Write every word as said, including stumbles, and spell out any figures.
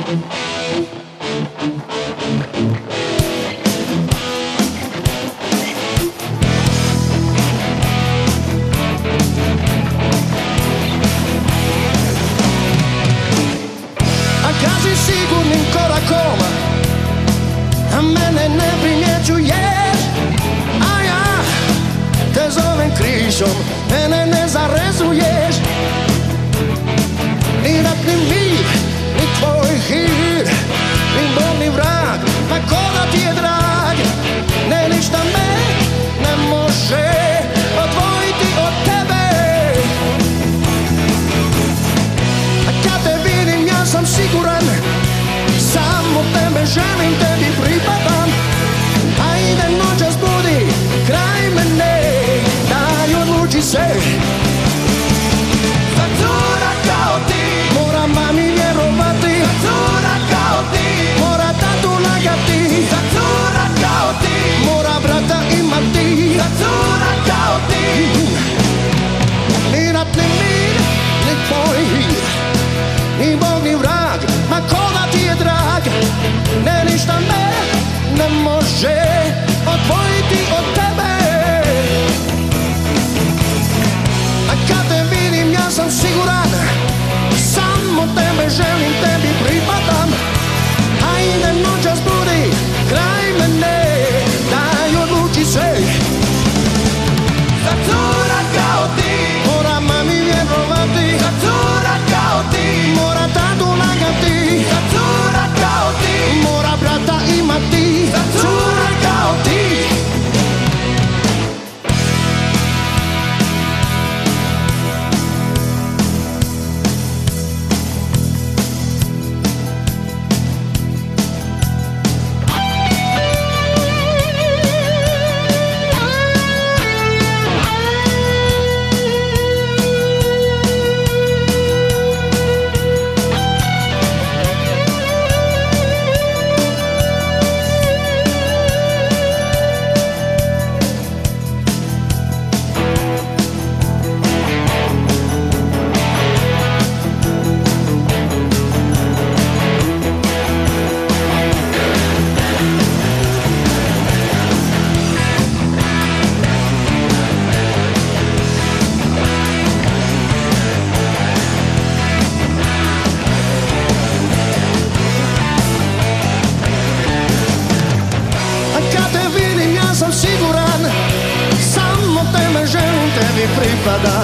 si sigurnim korakoma, a mene ne primjećuješ, a ja te zovem križom, mene ne zarezuješ. Ni ratni mir, ni tvoj hir, ni bol, ni vrag, ma ko da ti je drag, ne ništa me ne može odvojiti od tebe. A kad te vidim ja sam siguran, samo tebe želim, tebi pripadam. Ajde noćas budi kraj mene, daj odluči se. Za cura kao ti mora mami vjerovati, za cura kao ti mora tatu lagati, za cura kao ti mora brata imati, za cura kao ti. Ni ratni mir, ni tvoj hir, ni bog, ni vrag, ma ko da ti je drag, ne ništa me ne može odvojiti od tebe. A kad te vidim ja sam siguran, samo tebe želim, tebi pripadam. Ajde noćas budi kraj mene, daj odluči se. Za cura kao ti mora mami vjerovati, za cura kao ti mora tatu lagati, za cura kao ti mora brata imati, za cura kao ti. Siguran, samo tebe želim, tebi pripadam.